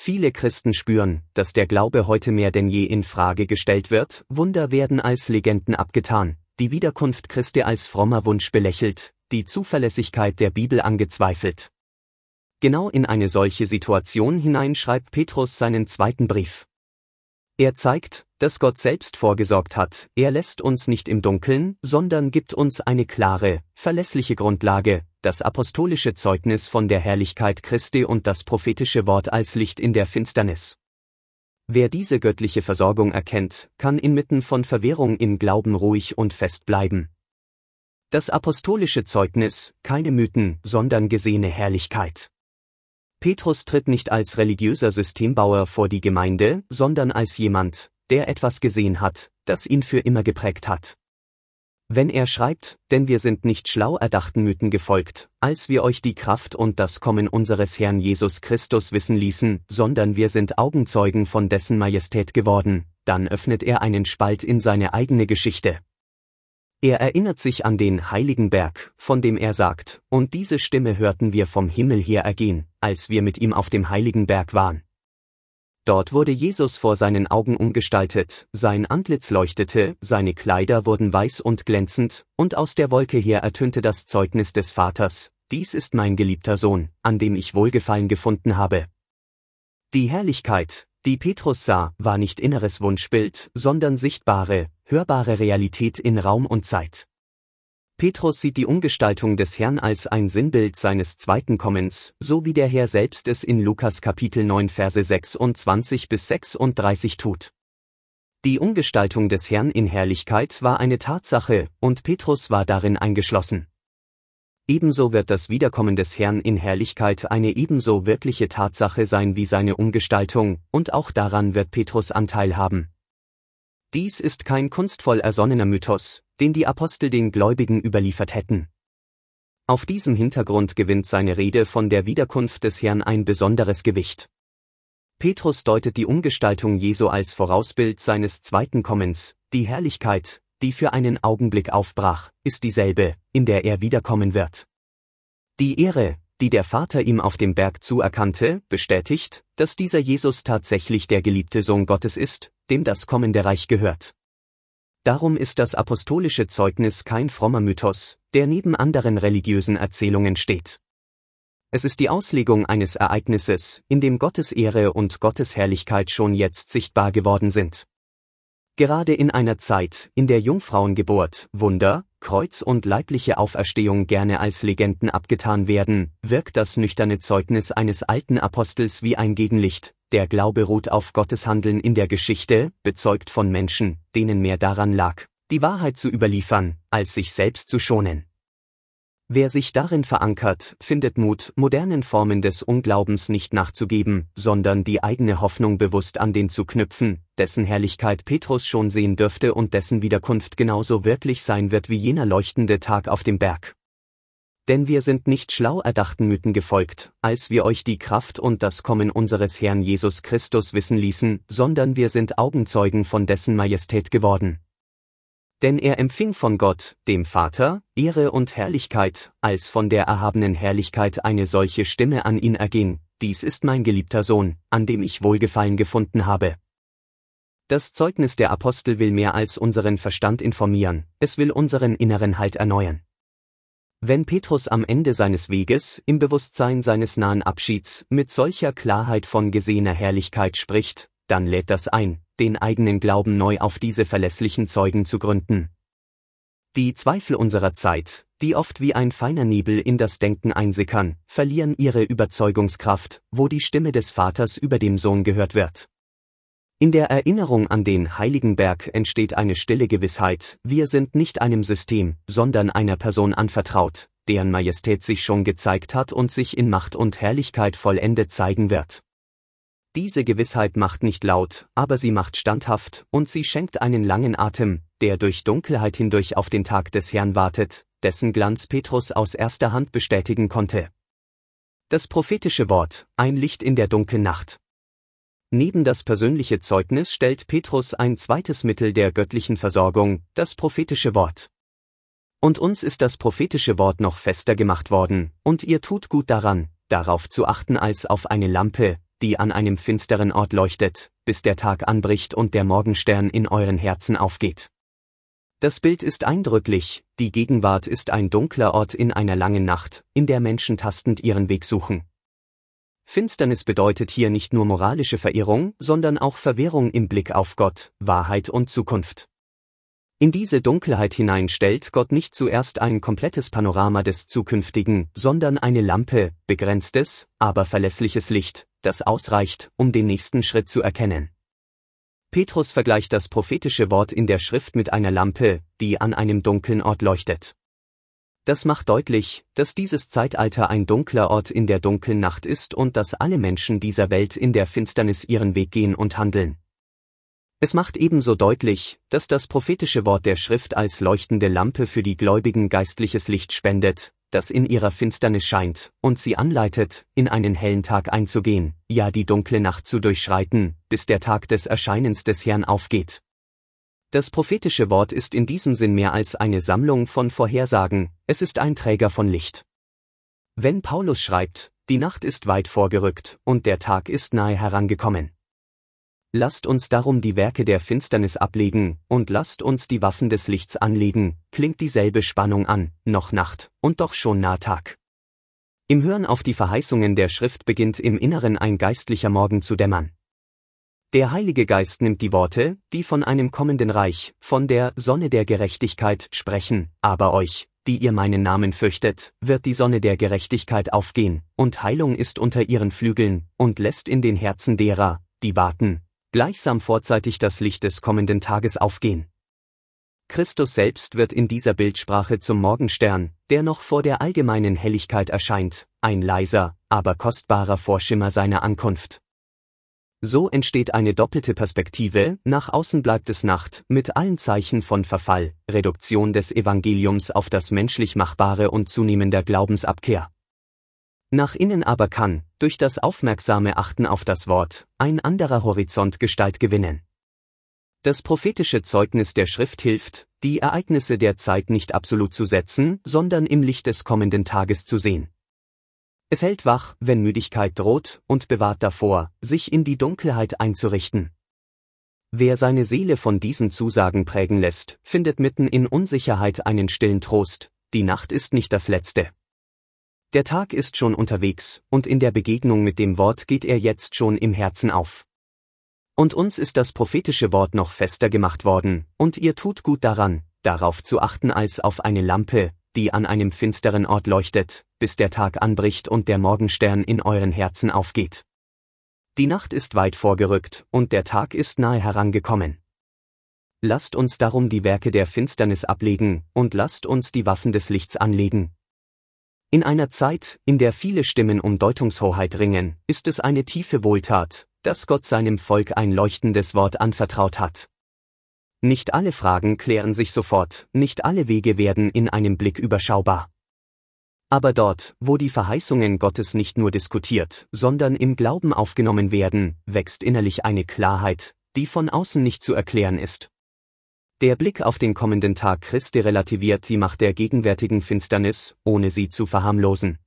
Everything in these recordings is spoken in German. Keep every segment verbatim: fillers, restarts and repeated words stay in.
Viele Christen spüren, dass der Glaube heute mehr denn je in Frage gestellt wird, Wunder werden als Legenden abgetan, die Wiederkunft Christi als frommer Wunsch belächelt, die Zuverlässigkeit der Bibel angezweifelt. Genau in eine solche Situation hinein schreibt Petrus seinen zweiten Brief. Er zeigt, dass Gott selbst vorgesorgt hat, er lässt uns nicht im Dunkeln, sondern gibt uns eine klare, verlässliche Grundlage, das apostolische Zeugnis von der Herrlichkeit Christi und das prophetische Wort als Licht in der Finsternis. Wer diese göttliche Versorgung erkennt, kann inmitten von Verwirrung im Glauben ruhig und fest bleiben. Das apostolische Zeugnis, keine Mythen, sondern gesehene Herrlichkeit. Petrus tritt nicht als religiöser Systembauer vor die Gemeinde, sondern als jemand, der etwas gesehen hat, das ihn für immer geprägt hat. Wenn er schreibt, denn wir sind nicht schlau erdachten Mythen gefolgt, als wir euch die Kraft und das Kommen unseres Herrn Jesus Christus wissen ließen, sondern wir sind Augenzeugen von dessen Majestät geworden, dann öffnet er einen Spalt in seine eigene Geschichte. Er erinnert sich an den heiligen Berg, von dem er sagt, und diese Stimme hörten wir vom Himmel her ergehen, als wir mit ihm auf dem heiligen Berg waren. Dort wurde Jesus vor seinen Augen umgestaltet, sein Antlitz leuchtete, seine Kleider wurden weiß und glänzend, und aus der Wolke her ertönte das Zeugnis des Vaters, dies ist mein geliebter Sohn, an dem ich Wohlgefallen gefunden habe. Die Herrlichkeit, die Petrus sah, war nicht inneres Wunschbild, sondern sichtbare, hörbare Realität in Raum und Zeit. Petrus sieht die Umgestaltung des Herrn als ein Sinnbild seines zweiten Kommens, so wie der Herr selbst es in Lukas Kapitel neun Verse sechsundzwanzig bis sechsunddreißig tut. Die Umgestaltung des Herrn in Herrlichkeit war eine Tatsache, und Petrus war darin eingeschlossen. Ebenso wird das Wiederkommen des Herrn in Herrlichkeit eine ebenso wirkliche Tatsache sein wie seine Umgestaltung, und auch daran wird Petrus Anteil haben. Dies ist kein kunstvoll ersonnener Mythos, den die Apostel den Gläubigen überliefert hätten. Auf diesem Hintergrund gewinnt seine Rede von der Wiederkunft des Herrn ein besonderes Gewicht. Petrus deutet die Umgestaltung Jesu als Vorausbild seines zweiten Kommens, die Herrlichkeit, die für einen Augenblick aufbrach, ist dieselbe, in der er wiederkommen wird. Die Ehre, die der Vater ihm auf dem Berg zuerkannte, bestätigt, dass dieser Jesus tatsächlich der geliebte Sohn Gottes ist, dem das kommende Reich gehört. Darum ist das apostolische Zeugnis kein frommer Mythos, der neben anderen religiösen Erzählungen steht. Es ist die Auslegung eines Ereignisses, in dem Gottes Ehre und Gottes Herrlichkeit schon jetzt sichtbar geworden sind. Gerade in einer Zeit, in der Jungfrauengeburt, Wunder, Kreuz und leibliche Auferstehung gerne als Legenden abgetan werden, wirkt das nüchterne Zeugnis eines alten Apostels wie ein Gegenlicht. Der Glaube ruht auf Gottes Handeln in der Geschichte, bezeugt von Menschen, denen mehr daran lag, die Wahrheit zu überliefern, als sich selbst zu schonen. Wer sich darin verankert, findet Mut, modernen Formen des Unglaubens nicht nachzugeben, sondern die eigene Hoffnung bewusst an den zu knüpfen, dessen Herrlichkeit Petrus schon sehen dürfte und dessen Wiederkunft genauso wirklich sein wird wie jener leuchtende Tag auf dem Berg. Denn wir sind nicht schlau erdachten Mythen gefolgt, als wir euch die Kraft und das Kommen unseres Herrn Jesus Christus wissen ließen, sondern wir sind Augenzeugen von dessen Majestät geworden. Denn er empfing von Gott, dem Vater, Ehre und Herrlichkeit, als von der erhabenen Herrlichkeit eine solche Stimme an ihn erging, dies ist mein geliebter Sohn, an dem ich Wohlgefallen gefunden habe. Das Zeugnis der Apostel will mehr als unseren Verstand informieren, es will unseren inneren Halt erneuern. Wenn Petrus am Ende seines Weges, im Bewusstsein seines nahen Abschieds, mit solcher Klarheit von gesehener Herrlichkeit spricht, dann lädt das ein, den eigenen Glauben neu auf diese verlässlichen Zeugen zu gründen. Die Zweifel unserer Zeit, die oft wie ein feiner Nebel in das Denken einsickern, verlieren ihre Überzeugungskraft, wo die Stimme des Vaters über dem Sohn gehört wird. In der Erinnerung an den heiligen Berg entsteht eine stille Gewissheit, wir sind nicht einem System, sondern einer Person anvertraut, deren Majestät sich schon gezeigt hat und sich in Macht und Herrlichkeit vollendet zeigen wird. Diese Gewissheit macht nicht laut, aber sie macht standhaft, und sie schenkt einen langen Atem, der durch Dunkelheit hindurch auf den Tag des Herrn wartet, dessen Glanz Petrus aus erster Hand bestätigen konnte. Das prophetische Wort, ein Licht in der dunklen Nacht. Neben das persönliche Zeugnis stellt Petrus ein zweites Mittel der göttlichen Versorgung, das prophetische Wort. Und uns ist das prophetische Wort noch fester gemacht worden, und ihr tut gut daran, darauf zu achten als auf eine Lampe, die an einem finsteren Ort leuchtet, bis der Tag anbricht und der Morgenstern in euren Herzen aufgeht. Das Bild ist eindrücklich, die Gegenwart ist ein dunkler Ort in einer langen Nacht, in der Menschen tastend ihren Weg suchen. Finsternis bedeutet hier nicht nur moralische Verirrung, sondern auch Verwirrung im Blick auf Gott, Wahrheit und Zukunft. In diese Dunkelheit hinein stellt Gott nicht zuerst ein komplettes Panorama des Zukünftigen, sondern eine Lampe, begrenztes, aber verlässliches Licht, das ausreicht, um den nächsten Schritt zu erkennen. Petrus vergleicht das prophetische Wort in der Schrift mit einer Lampe, die an einem dunklen Ort leuchtet. Das macht deutlich, dass dieses Zeitalter ein dunkler Ort in der dunklen Nacht ist und dass alle Menschen dieser Welt in der Finsternis ihren Weg gehen und handeln. Es macht ebenso deutlich, dass das prophetische Wort der Schrift als leuchtende Lampe für die Gläubigen geistliches Licht spendet, das in ihrer Finsternis scheint, und sie anleitet, in einen hellen Tag einzugehen, ja die dunkle Nacht zu durchschreiten, bis der Tag des Erscheinens des Herrn aufgeht. Das prophetische Wort ist in diesem Sinn mehr als eine Sammlung von Vorhersagen, es ist ein Träger von Licht. Wenn Paulus schreibt, die Nacht ist weit vorgerückt und der Tag ist nahe herangekommen. Lasst uns darum die Werke der Finsternis ablegen, und lasst uns die Waffen des Lichts anlegen, klingt dieselbe Spannung an, noch Nacht, und doch schon nah Tag. Im Hören auf die Verheißungen der Schrift beginnt im Inneren ein geistlicher Morgen zu dämmern. Der Heilige Geist nimmt die Worte, die von einem kommenden Reich, von der Sonne der Gerechtigkeit sprechen, aber euch, die ihr meinen Namen fürchtet, wird die Sonne der Gerechtigkeit aufgehen, und Heilung ist unter ihren Flügeln, und lässt in den Herzen derer, die warten, gleichsam vorzeitig das Licht des kommenden Tages aufgehen. Christus selbst wird in dieser Bildsprache zum Morgenstern, der noch vor der allgemeinen Helligkeit erscheint, ein leiser, aber kostbarer Vorschimmer seiner Ankunft. So entsteht eine doppelte Perspektive, nach außen bleibt es Nacht, mit allen Zeichen von Verfall, Reduktion des Evangeliums auf das menschlich Machbare und zunehmender Glaubensabkehr. Nach innen aber kann, durch das aufmerksame Achten auf das Wort, ein anderer Horizont Gestalt gewinnen. Das prophetische Zeugnis der Schrift hilft, die Ereignisse der Zeit nicht absolut zu setzen, sondern im Licht des kommenden Tages zu sehen. Es hält wach, wenn Müdigkeit droht, und bewahrt davor, sich in die Dunkelheit einzurichten. Wer seine Seele von diesen Zusagen prägen lässt, findet mitten in Unsicherheit einen stillen Trost, die Nacht ist nicht das Letzte. Der Tag ist schon unterwegs, und in der Begegnung mit dem Wort geht er jetzt schon im Herzen auf. Und uns ist das prophetische Wort noch fester gemacht worden, und ihr tut gut daran, darauf zu achten als auf eine Lampe, die an einem finsteren Ort leuchtet, bis der Tag anbricht und der Morgenstern in euren Herzen aufgeht. Die Nacht ist weit vorgerückt, und der Tag ist nahe herangekommen. Lasst uns darum die Werke der Finsternis ablegen, und lasst uns die Waffen des Lichts anlegen. In einer Zeit, in der viele Stimmen um Deutungshoheit ringen, ist es eine tiefe Wohltat, dass Gott seinem Volk ein leuchtendes Wort anvertraut hat. Nicht alle Fragen klären sich sofort, nicht alle Wege werden in einem Blick überschaubar. Aber dort, wo die Verheißungen Gottes nicht nur diskutiert, sondern im Glauben aufgenommen werden, wächst innerlich eine Klarheit, die von außen nicht zu erklären ist. Der Blick auf den kommenden Tag Christi relativiert die Macht der gegenwärtigen Finsternis, ohne sie zu verharmlosen.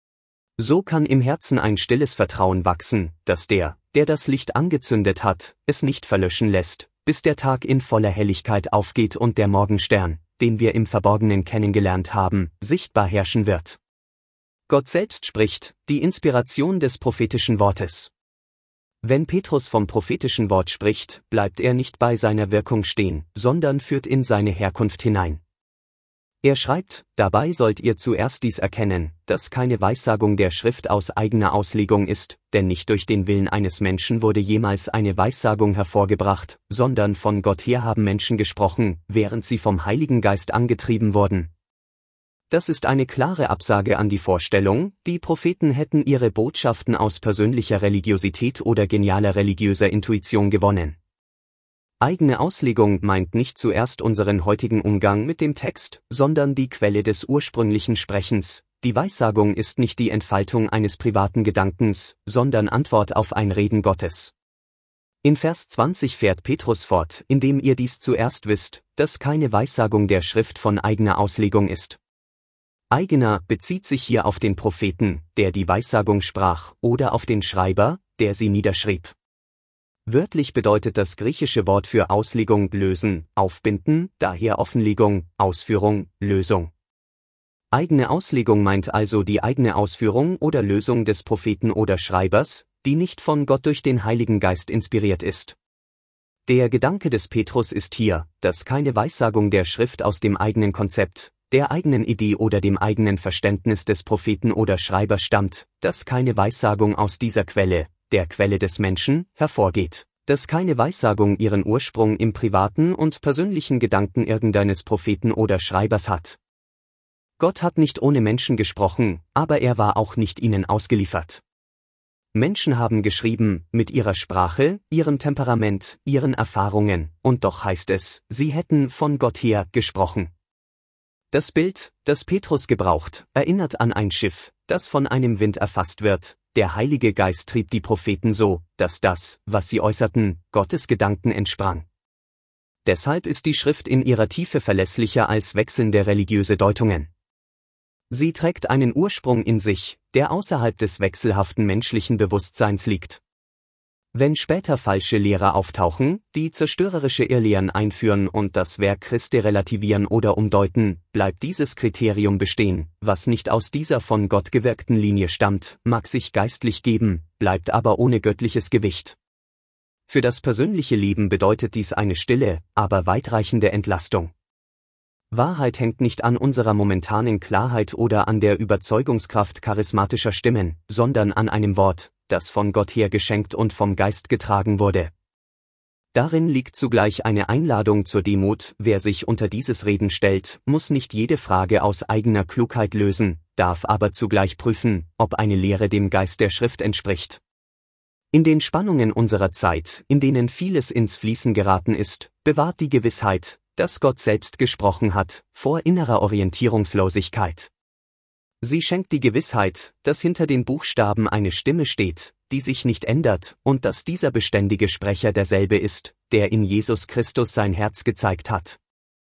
So kann im Herzen ein stilles Vertrauen wachsen, dass der, der das Licht angezündet hat, es nicht verlöschen lässt, bis der Tag in voller Helligkeit aufgeht und der Morgenstern, den wir im Verborgenen kennengelernt haben, sichtbar herrschen wird. Gott selbst spricht, die Inspiration des prophetischen Wortes. Wenn Petrus vom prophetischen Wort spricht, bleibt er nicht bei seiner Wirkung stehen, sondern führt in seine Herkunft hinein. Er schreibt, dabei sollt ihr zuerst dies erkennen, dass keine Weissagung der Schrift aus eigener Auslegung ist, denn nicht durch den Willen eines Menschen wurde jemals eine Weissagung hervorgebracht, sondern von Gott her haben Menschen gesprochen, während sie vom Heiligen Geist angetrieben wurden. Das ist eine klare Absage an die Vorstellung, die Propheten hätten ihre Botschaften aus persönlicher Religiosität oder genialer religiöser Intuition gewonnen. Eigene Auslegung meint nicht zuerst unseren heutigen Umgang mit dem Text, sondern die Quelle des ursprünglichen Sprechens. Die Weissagung ist nicht die Entfaltung eines privaten Gedankens, sondern Antwort auf ein Reden Gottes. In Vers zwanzig fährt Petrus fort, indem ihr dies zuerst wisst, dass keine Weissagung der Schrift von eigener Auslegung ist. Eigener bezieht sich hier auf den Propheten, der die Weissagung sprach, oder auf den Schreiber, der sie niederschrieb. Wörtlich bedeutet das griechische Wort für Auslegung lösen, aufbinden, daher Offenlegung, Ausführung, Lösung. Eigene Auslegung meint also die eigene Ausführung oder Lösung des Propheten oder Schreibers, die nicht von Gott durch den Heiligen Geist inspiriert ist. Der Gedanke des Petrus ist hier, dass keine Weissagung der Schrift aus dem eigenen Konzept, der eigenen Idee oder dem eigenen Verständnis des Propheten oder Schreibers stammt, dass keine Weissagung aus dieser Quelle, der Quelle des Menschen, hervorgeht, dass keine Weissagung ihren Ursprung im privaten und persönlichen Gedanken irgendeines Propheten oder Schreibers hat. Gott hat nicht ohne Menschen gesprochen, aber er war auch nicht ihnen ausgeliefert. Menschen haben geschrieben, mit ihrer Sprache, ihrem Temperament, ihren Erfahrungen, und doch heißt es, sie hätten von Gott her gesprochen. Das Bild, das Petrus gebraucht, erinnert an ein Schiff, das von einem Wind erfasst wird. Der Heilige Geist trieb die Propheten so, dass das, was sie äußerten, Gottes Gedanken entsprang. Deshalb ist die Schrift in ihrer Tiefe verlässlicher als wechselnde religiöse Deutungen. Sie trägt einen Ursprung in sich, der außerhalb des wechselhaften menschlichen Bewusstseins liegt. Wenn später falsche Lehrer auftauchen, die zerstörerische Irrlehren einführen und das Werk Christi relativieren oder umdeuten, bleibt dieses Kriterium bestehen, was nicht aus dieser von Gott gewirkten Linie stammt, mag sich geistlich geben, bleibt aber ohne göttliches Gewicht. Für das persönliche Leben bedeutet dies eine stille, aber weitreichende Entlastung. Wahrheit hängt nicht an unserer momentanen Klarheit oder an der Überzeugungskraft charismatischer Stimmen, sondern an einem Wort, das von Gott her geschenkt und vom Geist getragen wurde. Darin liegt zugleich eine Einladung zur Demut, wer sich unter dieses Reden stellt, muss nicht jede Frage aus eigener Klugheit lösen, darf aber zugleich prüfen, ob eine Lehre dem Geist der Schrift entspricht. In den Spannungen unserer Zeit, in denen vieles ins Fließen geraten ist, bewahrt die Gewissheit, dass Gott selbst gesprochen hat, vor innerer Orientierungslosigkeit. Sie schenkt die Gewissheit, dass hinter den Buchstaben eine Stimme steht, die sich nicht ändert, und dass dieser beständige Sprecher derselbe ist, der in Jesus Christus sein Herz gezeigt hat.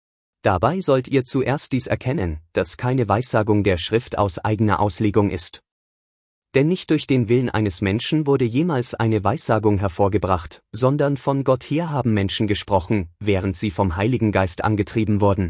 Dabei sollt ihr zuerst dies erkennen, dass keine Weissagung der Schrift aus eigener Auslegung ist. Denn nicht durch den Willen eines Menschen wurde jemals eine Weissagung hervorgebracht, sondern von Gott her haben Menschen gesprochen, während sie vom Heiligen Geist angetrieben wurden.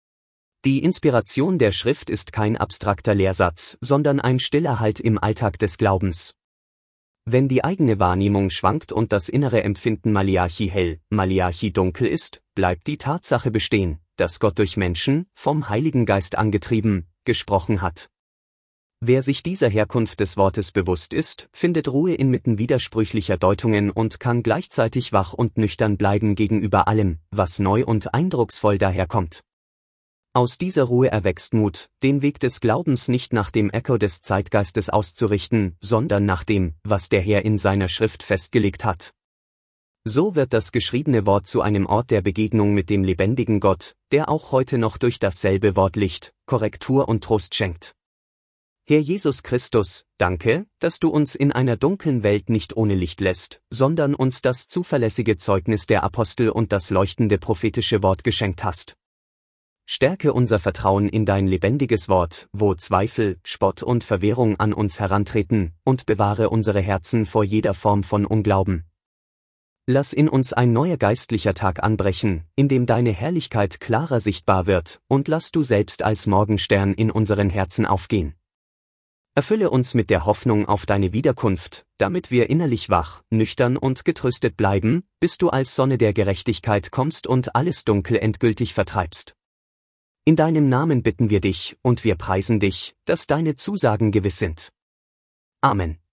Die Inspiration der Schrift ist kein abstrakter Lehrsatz, sondern ein stiller Halt im Alltag des Glaubens. Wenn die eigene Wahrnehmung schwankt und das innere Empfinden Malachi hell, Malachi dunkel ist, bleibt die Tatsache bestehen, dass Gott durch Menschen, vom Heiligen Geist angetrieben, gesprochen hat. Wer sich dieser Herkunft des Wortes bewusst ist, findet Ruhe inmitten widersprüchlicher Deutungen und kann gleichzeitig wach und nüchtern bleiben gegenüber allem, was neu und eindrucksvoll daherkommt. Aus dieser Ruhe erwächst Mut, den Weg des Glaubens nicht nach dem Echo des Zeitgeistes auszurichten, sondern nach dem, was der Herr in seiner Schrift festgelegt hat. So wird das geschriebene Wort zu einem Ort der Begegnung mit dem lebendigen Gott, der auch heute noch durch dasselbe Wort Licht, Korrektur und Trost schenkt. Herr Jesus Christus, danke, dass du uns in einer dunklen Welt nicht ohne Licht lässt, sondern uns das zuverlässige Zeugnis der Apostel und das leuchtende prophetische Wort geschenkt hast. Stärke unser Vertrauen in dein lebendiges Wort, wo Zweifel, Spott und Verwirrung an uns herantreten, und bewahre unsere Herzen vor jeder Form von Unglauben. Lass in uns ein neuer geistlicher Tag anbrechen, in dem deine Herrlichkeit klarer sichtbar wird, und lass du selbst als Morgenstern in unseren Herzen aufgehen. Erfülle uns mit der Hoffnung auf deine Wiederkunft, damit wir innerlich wach, nüchtern und getröstet bleiben, bis du als Sonne der Gerechtigkeit kommst und alles Dunkel endgültig vertreibst. In deinem Namen bitten wir dich, und wir preisen dich, dass deine Zusagen gewiss sind. Amen.